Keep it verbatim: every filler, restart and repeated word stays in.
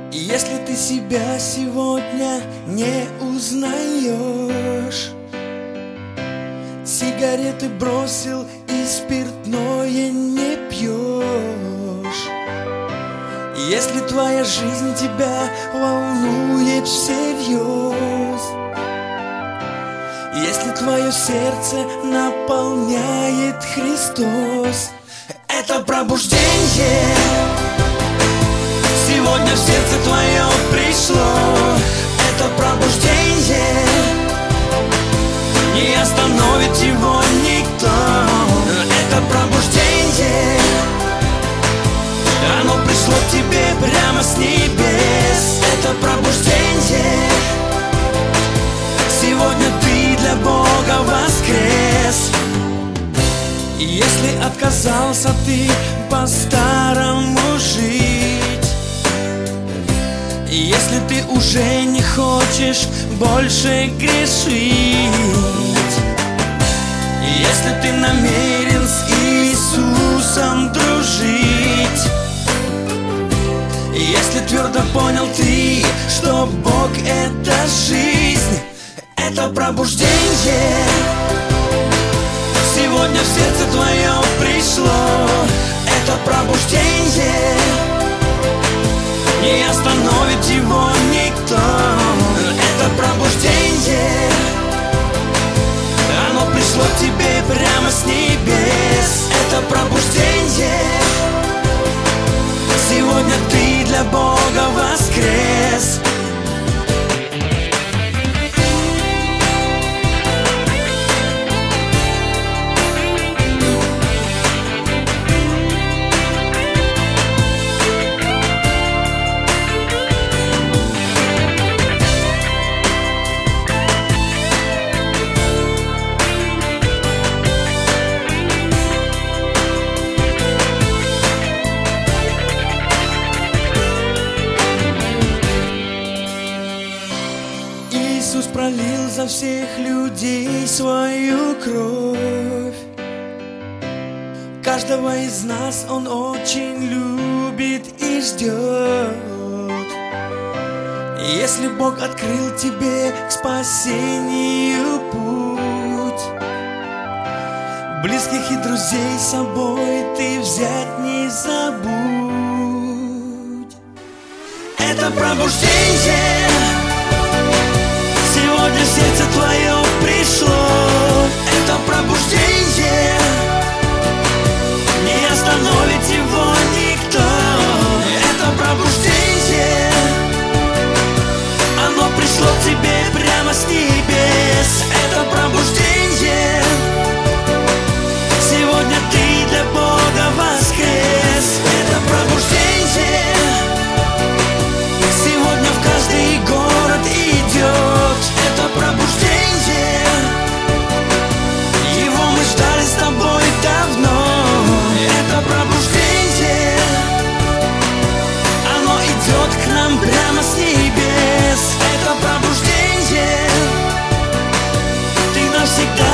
И если ты себя сегодня не узнаешь, сигареты бросил и спиртное не пьешь, если твоя жизнь тебя волнует всерьез, если твое сердце наполняет Христос, это пробуждение сегодня в сердце твое пришло. Это пробуждение, не остановит его никто. Это пробуждение, оно пришло к тебе прямо с небес. Это пробуждение, сегодня ты для Бога воскрес. И если отказался ты по-старому жить, если ты уже не хочешь больше грешить, если ты намерен с Иисусом дружить, если твердо понял ты, что Бог — это жизнь, это пробуждение сегодня в сердце твое пришло. Это пробуждение, не остановит его никто. Это пробуждение, оно пришло к тебе прямо с небес. Это пробуждение, сегодня ты для Бога воскрес. Иисус пролил за всех людей свою кровь. Каждого из нас Он очень любит и ждет. Если Бог открыл тебе к спасению путь, близких и друзей с собой ты взять не забудь. Это пробуждение сегодня в сердце твое пришло. Это пробуждение, не остановит его никто. Это пробуждение, оно пришло к тебе прямо с небес. Это пробуждение, сегодня ты для Бога воскрес. Это пробуждение, сегодня в каждый город идет. Это пробуждение, его мы ждали с тобой давно. Это пробуждение, оно идет к нам прямо с небес. Это пробуждение, ты навсегда